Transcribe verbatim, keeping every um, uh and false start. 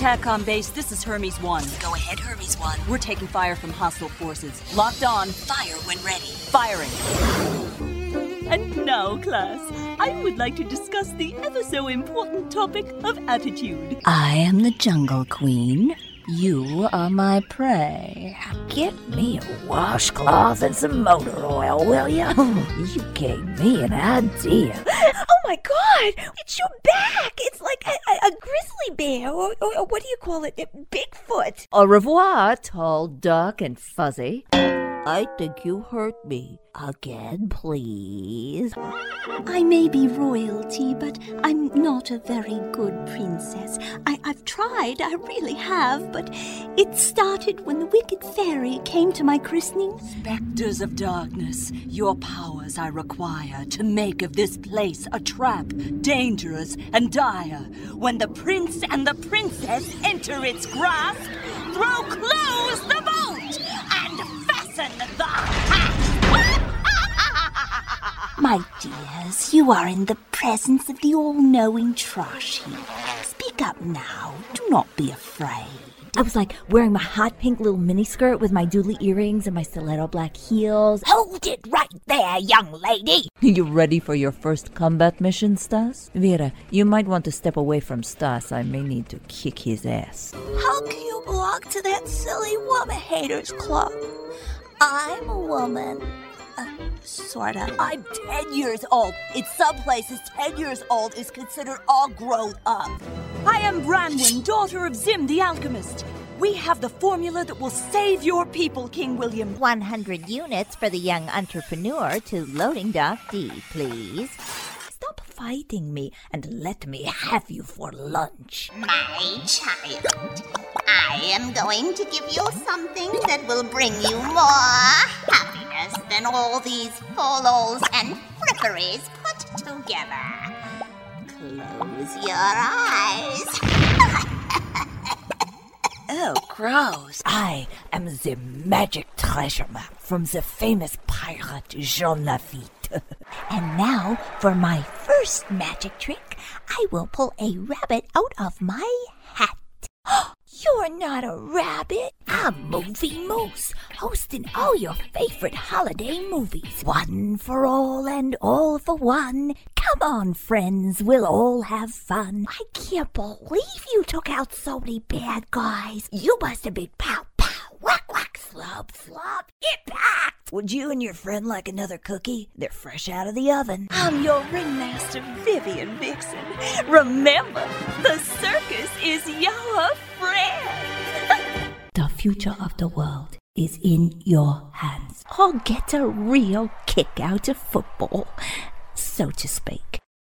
TACCOM base, this is Hermes one. Go ahead, Hermes one. We're taking fire from hostile forces. Locked on. Fire when ready. Firing. And now, class, I would like to discuss the ever so important topic of attitude. I am the Jungle Queen. You are my prey. Get me a washcloth and some motor oil, will ya? You gave me an idea. Oh my God! It's your back! It's like a, a, a grizzly bear, or, or, or what do you call it? Bigfoot. Au revoir, tall, dark, and fuzzy. I think you hurt me. Again, please. I may be royalty, but I'm not a very good princess. I, I've tried, I really have, but it started when the wicked fairy came to my christening. Spectres of darkness, your powers I require to make of this place a trap, dangerous and dire. When the prince and the princess enter its grasp, throw close the bolt and fasten the hatch. My dears, you are in the presence of the all-knowing Trashy. Speak up now. Do not be afraid. I was like wearing my hot pink little miniskirt with my doodly earrings and my stiletto black heels. Hold it right there, young lady. You ready for your first combat mission, Stas? Vera, you might want to step away from Stas. I may need to kick his ass. How can you belong to that silly woman haters club? I'm a woman. Uh, sorta. I'm ten years old. In some places, ten years old is considered all grown up. I am Branwen, daughter of Zim the Alchemist. We have the formula that will save your people, King William. one hundred units for the young entrepreneur to loading dock D, please. Stop fighting me and let me have you for lunch. My child, I am going to give you something that will bring you more happiness than all these folos and fripperies put together. Close your eyes. Oh, gross. I am the magic treasure map from the famous pirate Jean Lafitte. And now, for my first magic trick, I will pull a rabbit out of my hat. You're not a rabbit. I'm Movie Moose, hosting all your favorite holiday movies. One for all and all for one. Come on, friends, we'll all have fun. I can't believe you took out so many bad guys. You must have been pow, pow, whack, whack, slub, slub, impact. Would you and your friend like another cookie? They're fresh out of the oven. I'm your ringmaster, Vivian Vixen. Remember, the circus is your friend. The future of the world is in your hands. I'll get a real kick out of football, so to speak.